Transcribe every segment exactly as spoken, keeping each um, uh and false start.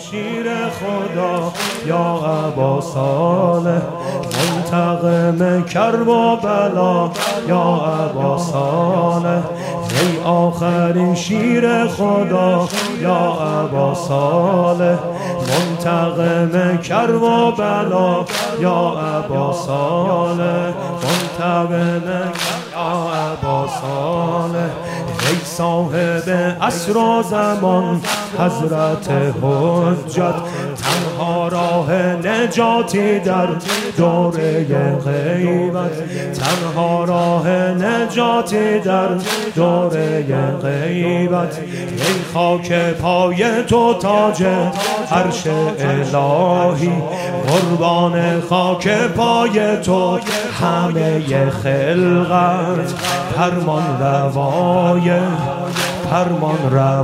شیر خدا یا ابا صالح، منتقم کرب و بلا یا ابا صالح، ای آخرین شیر خدا یا ابا صالح، منتقم کرب و بلا یا ابا صالح، منتقم یا ابا صالح، ای صاحب عصر و زمان حضرت حجت، تنها راه نجاتی در دوره غیبت، تنها راه نجاتی در دوره غیبت، ای خاک پای تو تاج عرش الهی، قربان خاک پای تو همه خلقت، فرمان روای فرمان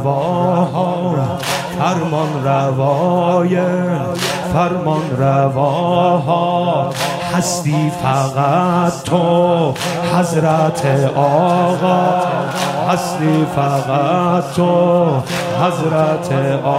روا فرمان روای فرمان روا هستی فقط تو حضرت آقا، هستی فقط تو حضرت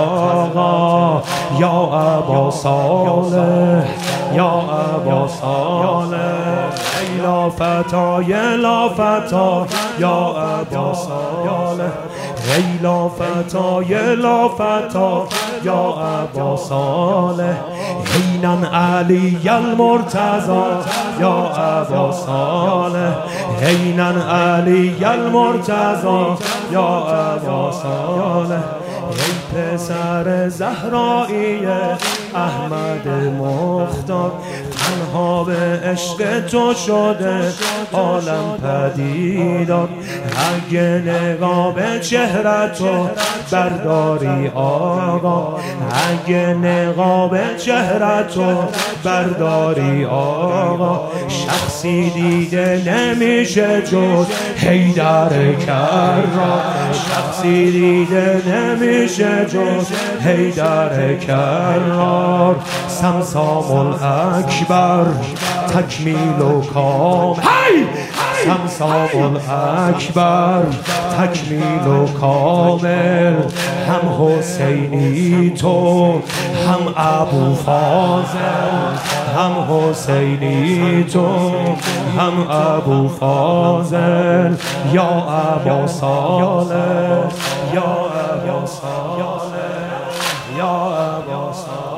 آقا یا ابا صالح یا ابا صالح، ای لا فتا لا فتا یا ابا صالح، ای لا فتا لا فتا یا ابا صالح، حینا علی المرتضی یا ابا صالح، حینا علی المرتضی یا ابا صالح، ای پسر زهرایی احمد مختار، تنها به عشق تو شده عالم پدیدار، اگه نگاه به چهره تو برداری آقا، اگه نگاه به چهره تو برداری آقا، شخصی دیده نمیشه جز حیدر کرار، شخصی دیده نمیشه جز حیدر کرار، سمسام الاکبر تکمیل و کامل، سمسام الاکبر تکمیل و کامل، هم حسینی تو هم ابو فاضل، هم حسینی تو هم ابو فاضل یا ابا صالح یا ابا صالح یا ابا صالح.